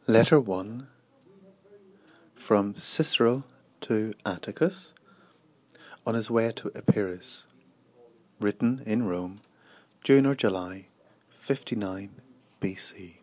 Letter 1 from Cicero to Atticus on his way to Epirus, written in Rome, June or July 59 BC.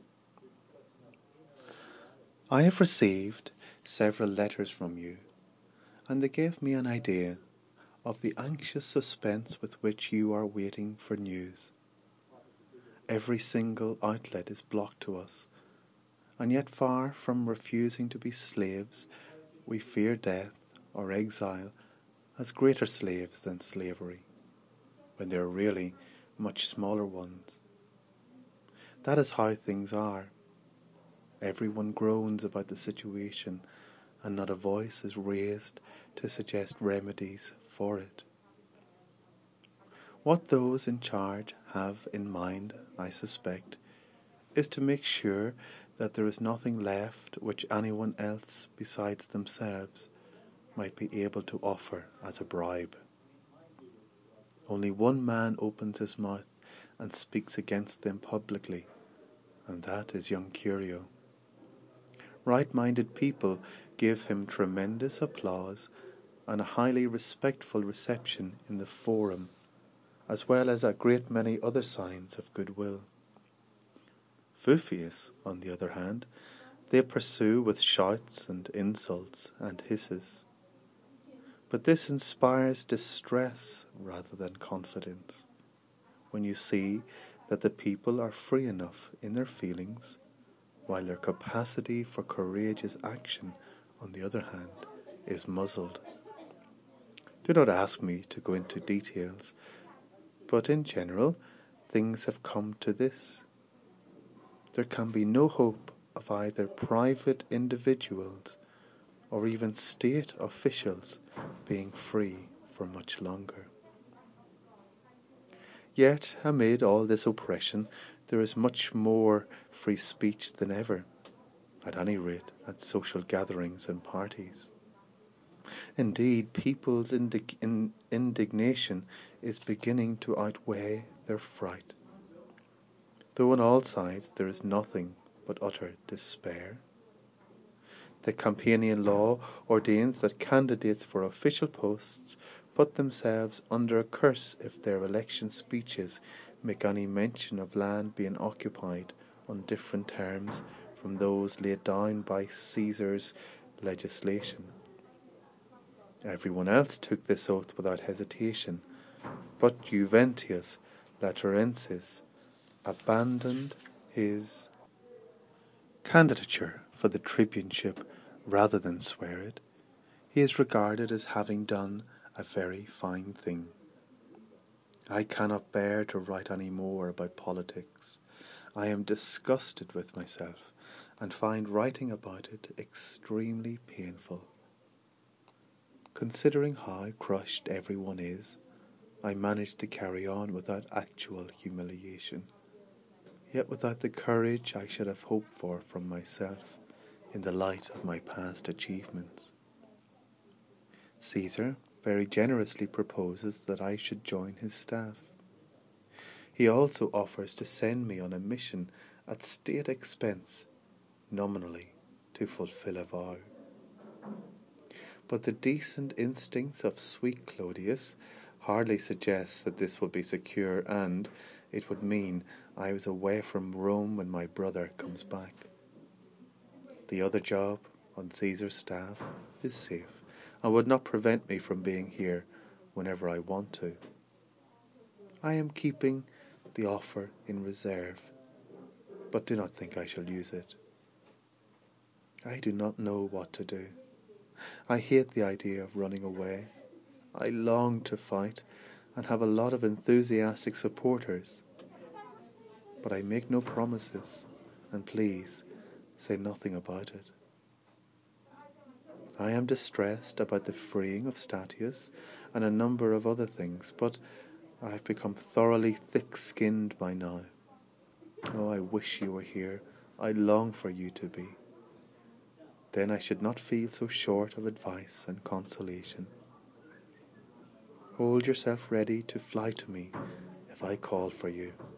I have received several letters from you, and they gave me an idea of the anxious suspense with which you are waiting for news. Every single outlet is blocked to us, and yet far from refusing to be slaves, we fear death or exile as greater slaves than slavery, when they are really much smaller ones. That is how things are. Everyone groans about the situation, and not a voice is raised to suggest remedies for it. What those in charge have in mind, I suspect, is to make sure that there is nothing left which anyone else besides themselves might be able to offer as a bribe. Only one man opens his mouth and speaks against them publicly, and that is young Curio. Right-minded people give him tremendous applause and a highly respectful reception in the forum, as well as a great many other signs of goodwill. Fufius, on the other hand, they pursue with shouts and insults and hisses. But this inspires distress rather than confidence, when you see that the people are free enough in their feelings, while their capacity for courageous action, on the other hand, is muzzled. Do not ask me to go into details, but in general, things have come to this. There can be no hope of either private individuals or even state officials being free for much longer. Yet, amid all this oppression, there is much more free speech than ever, at any rate at social gatherings and parties. Indeed, people's indignation is beginning to outweigh their fright, though on all sides there is nothing but utter despair. The Campanian law ordains that candidates for official posts put themselves under a curse if their election speeches make any mention of land being occupied on different terms from those laid down by Caesar's legislation. Everyone else took this oath without hesitation, but Juventius Laturensis abandoned his candidature for the tribuneship rather than swear it. He is regarded as having done a very fine thing. I cannot bear to write any more about politics. I am disgusted with myself and find writing about it extremely painful. Considering how crushed everyone is, I manage to carry on without actual humiliation, yet without the courage I should have hoped for from myself in the light of my past achievements. Caesar very generously proposes that I should join his staff. He also offers to send me on a mission at state expense, nominally to fulfill a vow. But the decent instincts of sweet Clodius hardly suggest that this will be secure, and it would mean I was away from Rome when my brother comes back. The other job on Caesar's staff is safe and would not prevent me from being here whenever I want to. I am keeping the offer in reserve, but do not think I shall use it. I do not know what to do. I hate the idea of running away. I long to fight and have a lot of enthusiastic supporters. But I make no promises, and please say nothing about it. I am distressed about the freeing of Statius and a number of other things, but I have become thoroughly thick-skinned by now. Oh, I wish you were here. I long for you to be. Then I should not feel so short of advice and consolation. Hold yourself ready to fly to me if I call for you.